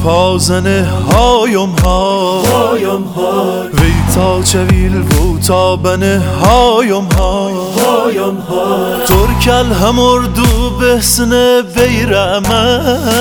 پازنه هایم ها وی تا چویل و تا بنه هایم ها ترکل همردو بسنه بیرمه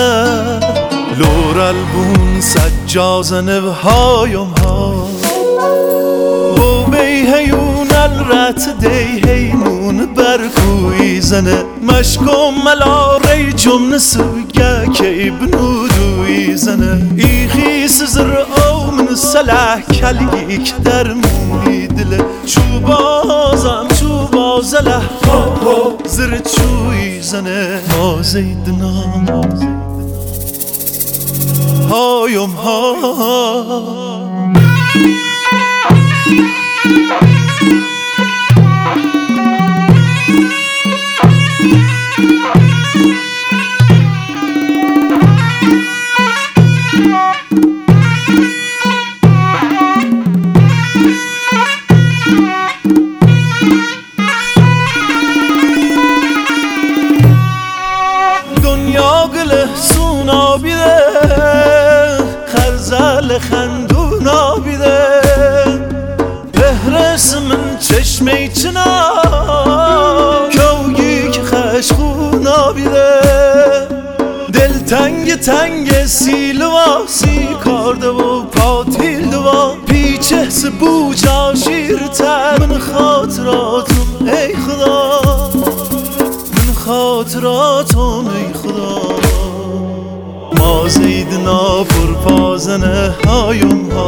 لورل بون سجازنه هایم ها بو بی هیون الرت دی هیمون برکوی زنه مشکم ملا ری جمن سوگه که بنودوی زنه ایخی سزر او من سلح کلیک در موی دله چوبازم چوبازله زر چوی زنه ما زیدنا هایم ها دنیا گله سونا بیده خرزل خندونا بیده بهرس من چشمی چنا کوگی که خشخونا بیده دل تنگ تنگ سیلوا سی کارده و پاتیل و پیچه سبو جاشیرتر من خاطراتم ای خدا من خاطراتم ای خدا ما زیدنا پرپازنه هایم ها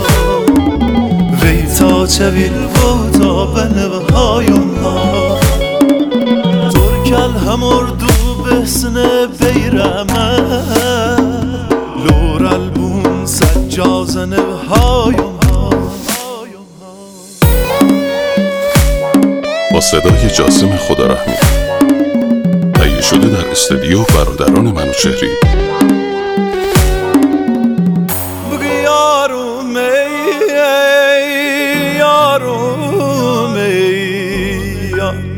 وی تا چویل و تا بنه هایم ها ترکل همردو بسنه بیرمه لورل بون سجازنه هایم ها با صدای جاسم خدارحمی تهیه شده در استودیو برادران منوچهری. بگی یاروم ای یاروم ای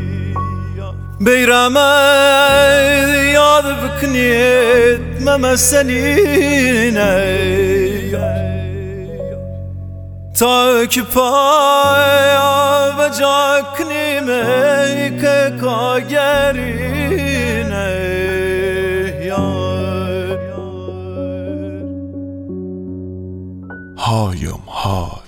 بیرمه یاد بکنید ممسنینه تا که پای و جا کنیمه که کاگرینه هایم های